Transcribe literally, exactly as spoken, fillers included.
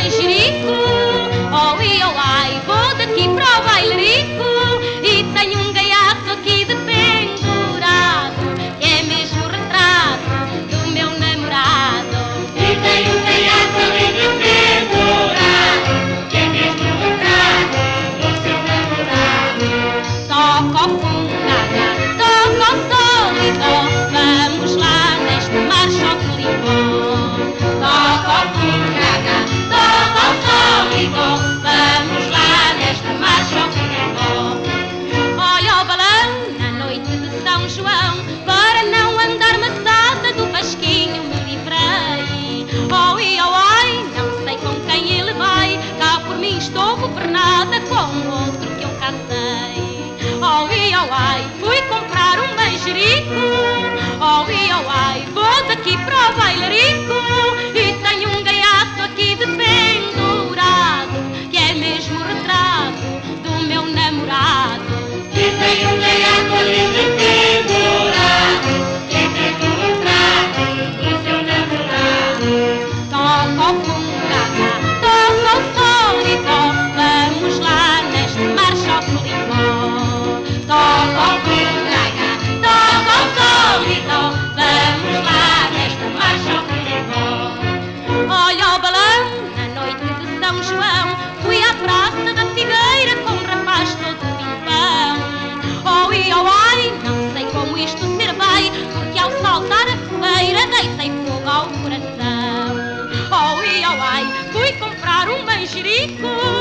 manjerico. Oh, e oh, ai, vou daqui para o bailarico e tenho um gaiato aqui de pendurado, que é mesmo o retrato do meu namorado. E tenho um gaiato ali de pendurado, que é mesmo o retrato do seu namorado. Toca o fungaga, toca o sol e dó, vamos lá nesta marcha ao Colimão. Toca o fungaga, toca o sol e dó, vamos lá nesta marcha ao Colimão. Olha o balão na noite de São João, para não andar maçada do Vasquinho me livrei. Oh, e oh, ai, não sei com quem ele vai, cá por mim estou governada com outro que eu casei. Oh, e oh, ai, fui comprar um manjerico. Oh, e oh, ai, vou daqui para o bailarico e tenho um gaiato aqui de pendurado, que é mesmo o retrato do meu namorado. E tenho um gaiato ali de pendurado, que é mesmo o retrato do seu namorado. Toca o fungaga, toca o sol e dó, vamos lá nesta marcha ao Colimão. Toca o fungaga, toca o sol e dó, vamos lá nesta marcha ao Colimão. Olha o balão na noite de São João, fui à praça da Figueira com um rapaz todo pimpão. Oh, e oh, ai, não sei como isto ser vai, porque ao saltar a fogueira deitei fogo ao coração. Oh, e oh, ai, fui comprar um manjerico.